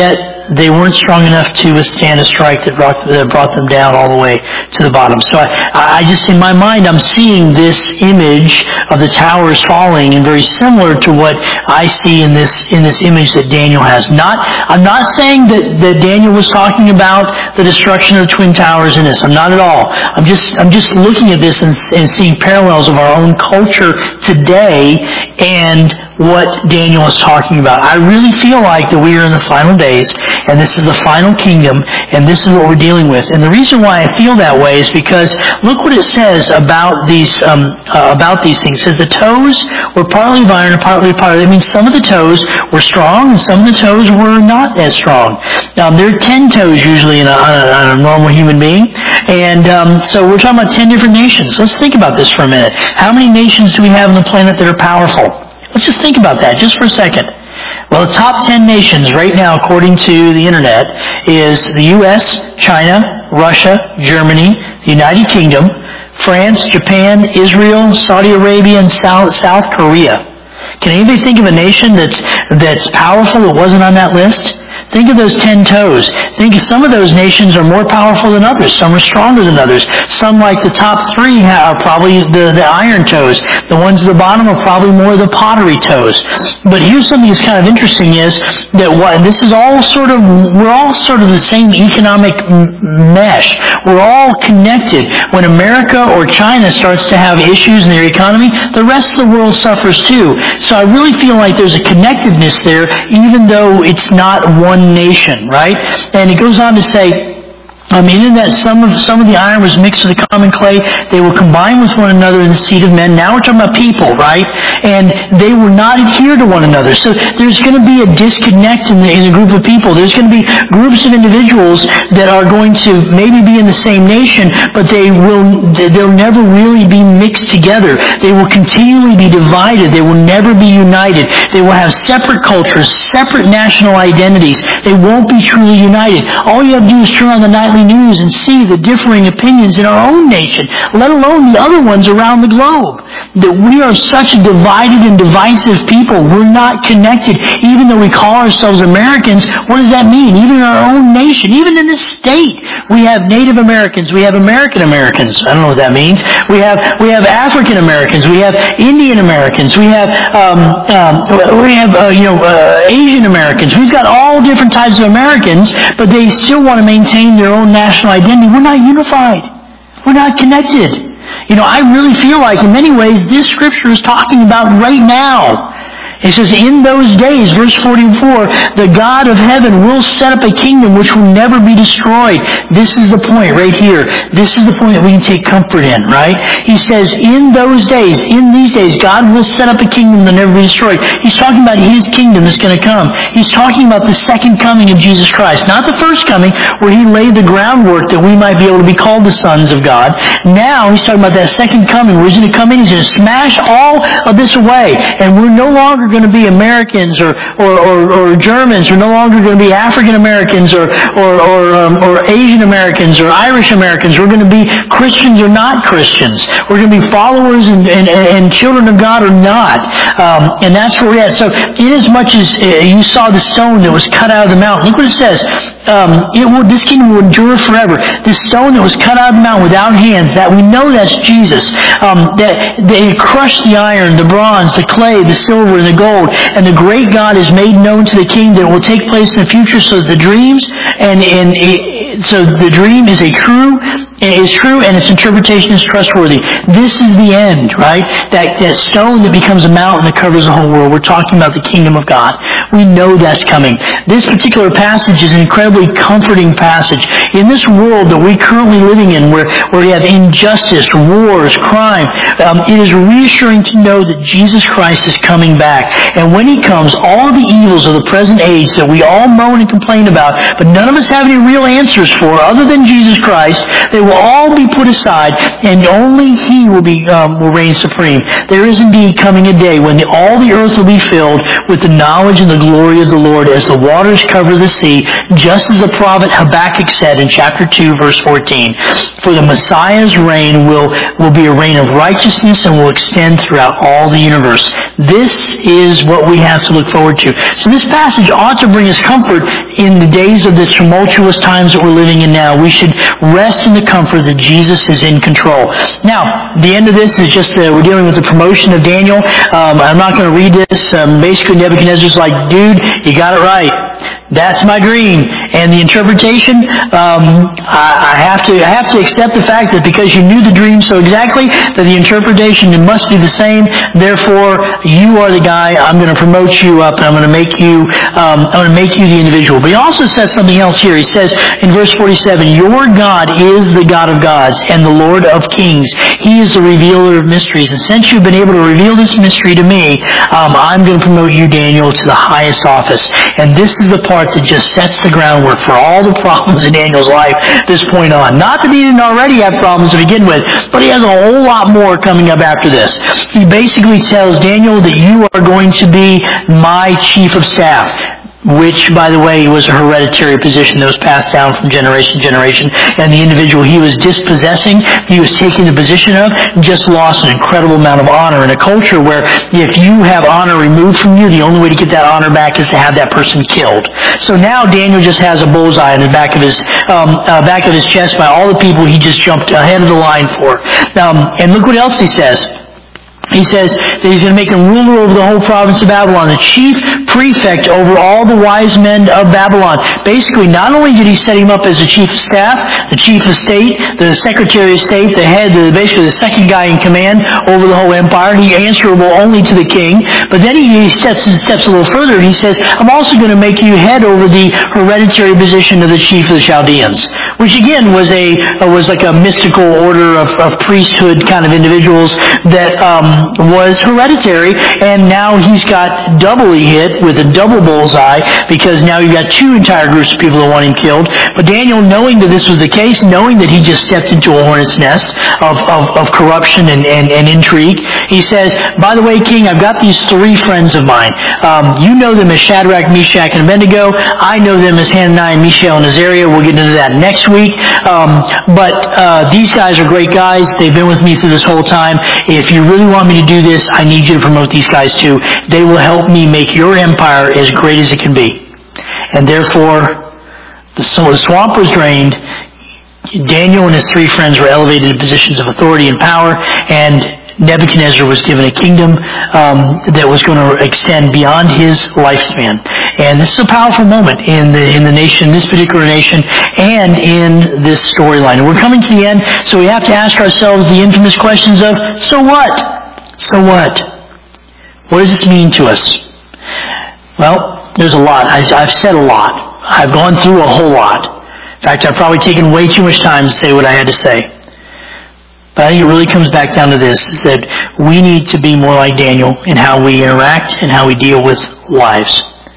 they weren't strong enough to withstand a strike that brought, that brought them down all the way to the bottom. So I, I just, in my mind, I'm seeing this image of the towers falling, and very similar to what I see in this in this image that Daniel has. Not, I'm not saying that, that Daniel was talking about the destruction of the Twin Towers in this. I'm not at all. I'm just I'm just looking at this and, and seeing parallels of our own culture today and what Daniel is talking about. I really feel like that we are in the final days, and this is the final kingdom, and this is what we're dealing with. And the reason why I feel that way is because look what it says about these um, uh, about these things. It says the toes were partly of iron and partly of powder. That means some of the toes were strong, and some of the toes were not as strong. Um, there are ten toes usually in a, on, a, on a normal human being, and um, so we're talking about ten different nations. Let's think about this for a minute. How many nations do we have on the planet that are powerful? Let's just think about that just for a second. Well, the top ten nations right now, according to the internet, is the U S, China, Russia, Germany, the United Kingdom, France, Japan, Israel, Saudi Arabia, and South, South Korea. Can anybody think of a nation that's that's powerful that wasn't on that list? Think of those ten toes. Think of some of those nations are more powerful than others. Some are stronger than others. Some, like the top three, are probably the, the iron toes. The ones at the bottom are probably more the pottery toes. But here's something that's kind of interesting is that what, and this is all sort of, we're all sort of the same economic mesh. We're all connected. When America or China starts to have issues in their economy, the rest of the world suffers too. So I really feel like there's a connectedness there, even though it's not one nation, right? And it goes on to say, I mean, in that some of some of the iron was mixed with the common clay. They were combined with one another in the seed of men. Now we're talking about people, right? And they were not adhered to one another. So there's going to be a disconnect in the, in a group of people. There's going to be groups of individuals that are going to maybe be in the same nation, but they will they'll never really be mixed together. They will continually be divided. They will never be united. They will have separate cultures, separate national identities. They won't be truly united. All you have to do is turn on the nightly news and see the differing opinions in our own nation, let alone the other ones around the globe. That we are such a divided and divisive people. We're not connected. Even though we call ourselves Americans, what does that mean? Even in our own nation, even in this state, we have Native Americans, we have American Americans. I don't know what that means. We have we have African Americans, we have Indian Americans, we have um, um, we have uh, you know uh, Asian Americans. We've got all different types of Americans, but they still want to maintain their own national identity. We're not unified. We're not connected. You know, I really feel like in many ways this scripture is talking about right now. It says, in those days, verse forty-four, the God of heaven will set up a kingdom which will never be destroyed. This is the point right here. This is the point that we can take comfort in, right? He says, in those days, in these days, God will set up a kingdom that will never be destroyed. He's talking about His kingdom that's going to come. He's talking about the second coming of Jesus Christ. Not the first coming, where He laid the groundwork that we might be able to be called the sons of God. Now, He's talking about that second coming, where He's going to come in, He's going to smash all of this away, and we're no longer going to be Americans or, or, or, or Germans. We're no longer going to be African Americans or, or, or, um, or Asian Americans or Irish Americans. We're going to be Christians or not Christians. We're going to be followers and, and, and children of God or not. Um, and that's where we're at. So inasmuch as uh, you saw the stone that was cut out of the mountain, look what it says. Um, it will, this kingdom will endure forever. This stone that was cut out of the mountain without hands, that we know that's Jesus. Um, that they crushed the iron, the bronze, the clay, the silver, and the gold, and the great God is made known to the king that will take place in the future. So the dreams and and it, so the dream is a true is true and its interpretation is trustworthy. This is the end, right? That that stone that becomes a mountain that covers the whole world. We're talking about the kingdom of God. We know that's coming. This particular passage is an incredibly comforting passage. In this world that we're currently living in, where where we have injustice, wars, crime, um, it is reassuring to know that Jesus Christ is coming back. And when He comes, all the evils of the present age that we all moan and complain about, but none of us have any real answers verse four, other than Jesus Christ, they will all be put aside, and only He will be um, will reign supreme. There is indeed coming a day when the, all the earth will be filled with the knowledge and the glory of the Lord as the waters cover the sea, just as the prophet Habakkuk said in chapter two, verse fourteen. For the Messiah's reign will, will be a reign of righteousness and will extend throughout all the universe. This is what we have to look forward to. So this passage ought to bring us comfort in the days of the tumultuous times that we're living in now. We should rest in the comfort that Jesus is in control. Now, the end of this is just, uh, we're dealing with the promotion of Daniel. Um, I'm not going to read this. Um, basically, Nebuchadnezzar's like, dude, you got it right. That's my dream. And the interpretation, um, I, I have to I have to accept the fact that because you knew the dream so exactly, that the interpretation it must be the same. Therefore, you are the guy. I'm going to promote you up, and I'm going to make you um, I'm going to make you the individual. But he also says something else here. He says in verse forty-seven, "Your God is the God of gods and the Lord of kings. He is the revealer of mysteries. And since you've been able to reveal this mystery to me, um, I'm going to promote you, Daniel, to the highest office." And this is the part that just sets the groundwork for all the problems in Daniel's life this point on. Not that he didn't already have problems to begin with, but he has a whole lot more coming up after this. He basically tells Daniel that you are going to be my chief of staff, which, by the way, was a hereditary position that was passed down from generation to generation. And the individual he was dispossessing, he was taking the position of, just lost an incredible amount of honor in a culture where if you have honor removed from you, the only way to get that honor back is to have that person killed. So now Daniel just has a bullseye in the back of his um, uh, back of his chest by all the people he just jumped ahead of the line for. Um, and look what else he says. He says that he's going to make him ruler over the whole province of Babylon, the chief prefect over all the wise men of Babylon. Basically, not only did he set him up as the chief of staff, the chief of state, the secretary of state, the head, the, basically the second guy in command over the whole empire. He answerable only to the king. But then he steps, steps a little further and he says, I'm also going to make you head over the hereditary position of the chief of the Chaldeans, which again was a was like a mystical order of, of priesthood kind of individuals that um, was hereditary, and now he's got doubly hit with a double bullseye because now you've got two entire groups of people that want him killed. But Daniel, knowing that this was the case, knowing that he just stepped into a hornet's nest of, of, of corruption and, and, and intrigue, he says, by the way, King, I've got these three friends of mine. Um, you know them as Shadrach, Meshach, and Abednego. I know them as Hananiah, Mishael, and Azariah. We'll get into that next week. Um, but uh, these guys are great guys. They've been with me through this whole time. If you really want me to do this, I need you to promote these guys too. They will help me make your empire as great as it can be. And therefore, the swamp was drained. Daniel and his three friends were elevated to positions of authority and power, and Nebuchadnezzar was given a kingdom um, that was going to extend beyond his lifespan. And this is a powerful moment in the in the nation, this particular nation, and in this storyline. And we're coming to the end, so we have to ask ourselves the infamous questions of, so what? So what? What does this mean to us? Well, there's a lot. I, I've said a lot. I've gone through a whole lot. In fact, I've probably taken way too much time to say what I had to say. But I think it really comes back down to this, is that we need to be more like Daniel in how we interact and how we deal with lives.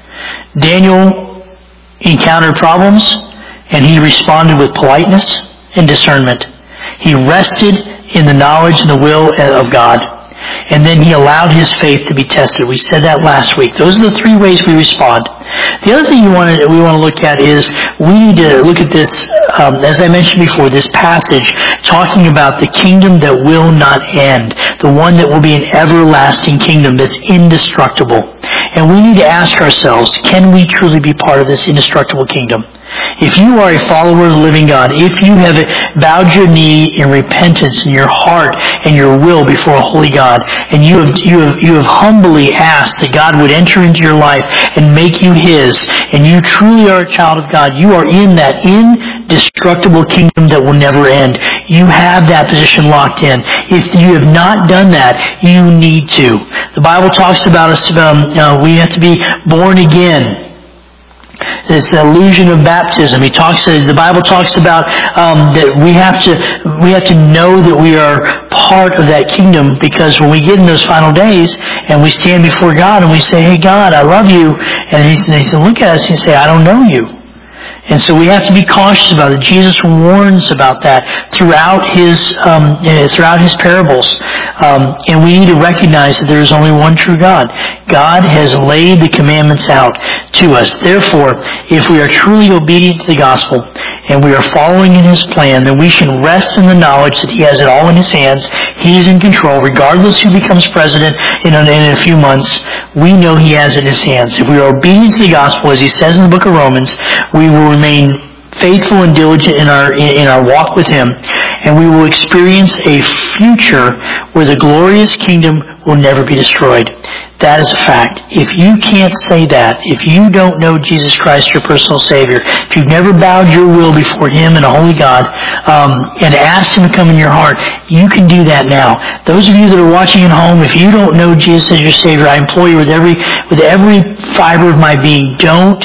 Daniel encountered problems, and he responded with politeness and discernment. He rested in the knowledge and the will of God. And then he allowed his faith to be tested. We said that last week. Those are the three ways we respond. The other thing you want to, we want to look at is we need to look at this, um, as I mentioned before, this passage talking about the kingdom that will not end, the one that will be an everlasting kingdom that's indestructible. And we need to ask ourselves, can we truly be part of this indestructible kingdom? If you are a follower of the living God, if you have bowed your knee in repentance in your heart and your will before a holy God, and you have, you have, you have humbly asked that God would enter into your life and make you His, and you truly are a child of God, you are in that indestructible kingdom that will never end. You have that position locked in. If you have not done that, you need to. The Bible talks about us, um, uh, we have to be born again. This illusion of baptism. He talks. The Bible talks about um, that we have to we have to know that we are part of that kingdom, because when we get in those final days and we stand before God and we say, "Hey God, I love you," and He, and he said, "Look at us," and say, "I don't know you." And so we have to be cautious about it. Jesus warns about that throughout his um, throughout his parables. Um, and we need to recognize that there is only one true God. God has laid the commandments out to us. Therefore, if we are truly obedient to the gospel and we are following in his plan, then we can rest in the knowledge that he has it all in his hands. He is in control, regardless who becomes president in a, in a few months. We know he has it in his hands. If we are obedient to the gospel, as he says in the book of Romans, we will remain faithful and diligent in our in our walk with him, and we will experience a future where the glorious kingdom will never be destroyed. That is a fact. If you can't say that, if you don't know Jesus Christ, your personal Savior, if you've never bowed your will before him and a holy God, um, and asked him to come in your heart, you can do that now. Those of you that are watching at home, if you don't know Jesus as your Savior, I implore you with every with every fiber of my being, don't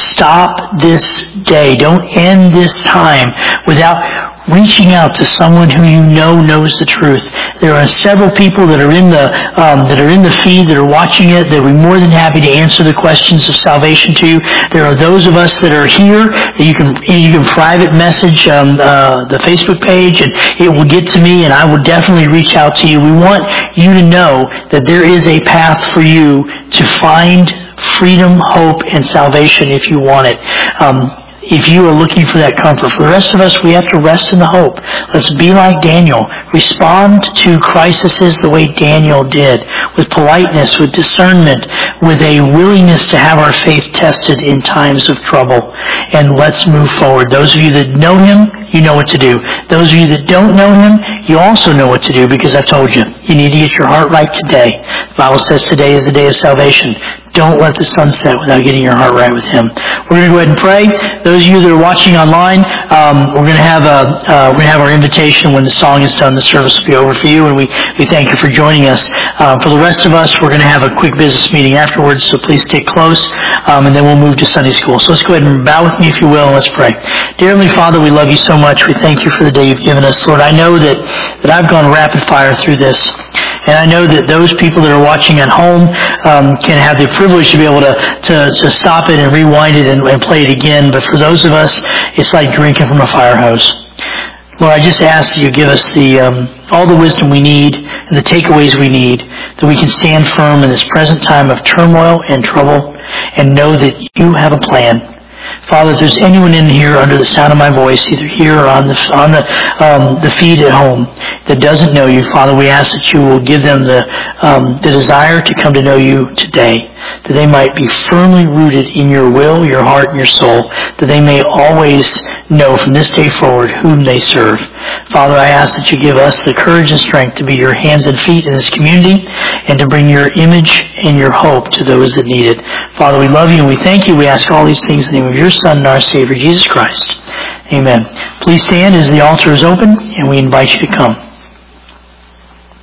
stop this day. Don't end this time without reaching out to someone who you know knows the truth. There are several people that are in the um, that are in the feed that are watching it. They'll be more than happy to answer the questions of salvation to you. There are those of us that are here that you can you can private message um, uh, the Facebook page, and it will get to me, and I will definitely reach out to you. We want you to know that there is a path for you to find freedom, hope, and salvation if you want it. Um, If you are looking for that comfort. For the rest of us, we have to rest in the hope. Let's be like Daniel. Respond to crises the way Daniel did, with politeness, with discernment, with a willingness to have our faith tested in times of trouble. And let's move forward. Those of you that know him, you know what to do. Those of you that don't know him, you also know what to do, because I've told you. You need to get your heart right today. The Bible says today is the day of salvation. Don't let the sun set without getting your heart right with him. We're going to go ahead and pray. Those of you that are watching online, um, we're going to have a uh, we're going to have our invitation when the song is done. The service will be over for you, and we, we thank you for joining us. Um, for the rest of us, we're going to have a quick business meeting afterwards, so please stay close, um, and then we'll move to Sunday school. So let's go ahead and bow with me, if you will, and let's pray. Dear Heavenly Father, we love you so much. We thank you for the day you've given us. Lord, I know that, that I've gone rapid fire through this. And I know that those people that are watching at home um, can have the privilege to be able to, to, to stop it and rewind it and, and play it again. But for those of us, it's like drinking from a fire hose. Lord, I just ask that you give us the um, all the wisdom we need and the takeaways we need, that we can stand firm in this present time of turmoil and trouble and know that you have a plan. Father, if there's anyone in here under the sound of my voice, either here or on the on the um, the feed at home, that doesn't know you, Father, we ask that you will give them the um, the desire to come to know you today, that they might be firmly rooted in your will, your heart, and your soul, that they may always know from this day forward whom they serve. Father, I ask that you give us the courage and strength to be your hands and feet in this community and to bring your image and your hope to those that need it. Father, we love you and we thank you. We ask all these things in the name of your Son and our Savior, Jesus Christ. Amen. Please stand as the altar is open, and we invite you to come.